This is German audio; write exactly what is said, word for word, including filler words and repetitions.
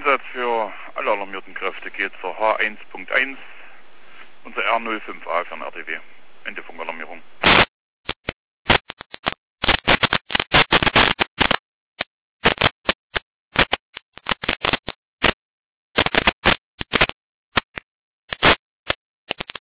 Einsatz für alle alarmierten Kräfte geht zur H eins Punkt eins, unser R null fünf A für den R T W. Ende Funkalarmierung.